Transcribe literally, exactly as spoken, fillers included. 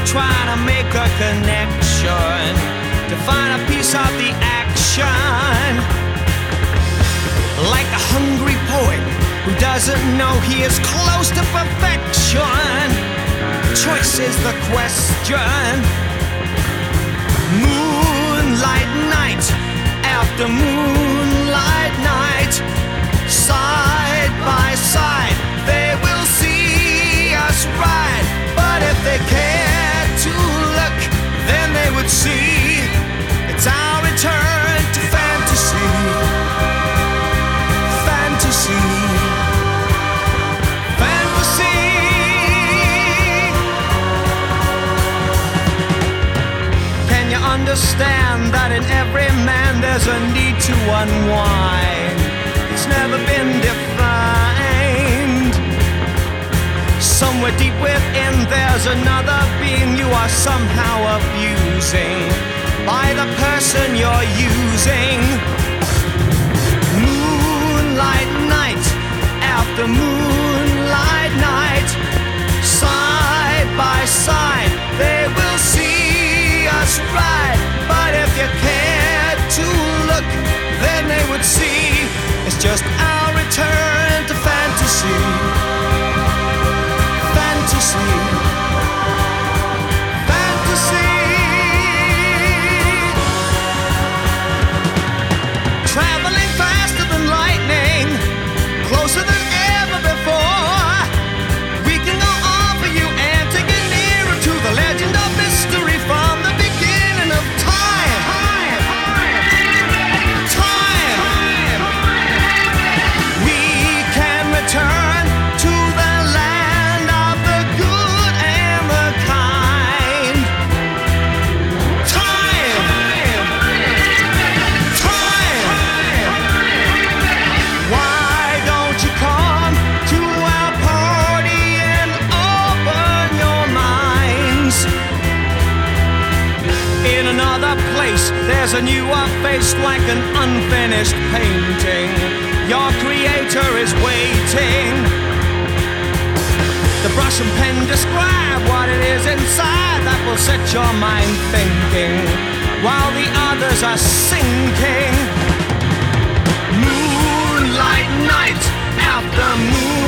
trying to make a connection, to find a piece of the action. Like a hungry poet who doesn't know he is close to perfection. Choice is the question. Moonlight night after moonlight night, side by side they will see us ride. But if they cared to look, then they would see it's our return to fantasy. Fantasy. Fantasy. Can you understand that in every man there's a need to unwind? It's never been defined. Somewhere deep within there's another being you are somehow abusing by the person you're using. Moonlight night after moonlight night, side by side they will see us ride. But if you cared to look, then they would see it's just our return to fantasy. Fantasy. Fantasy. Traveling faster than lightning, closer than ever before. We can go on for you and take it nearer to the legend of mystery from the beginning of time. Time. Time. We can return to the land of the good and the kind. Time. Time. Why don't you come to our party and open your minds? In another place, there's a newer face like an unfinished painting. Your creator is waiting. The brush and pen describe what it is inside that will set your mind thinking, while the others are sinking. Moonlight night after moonlight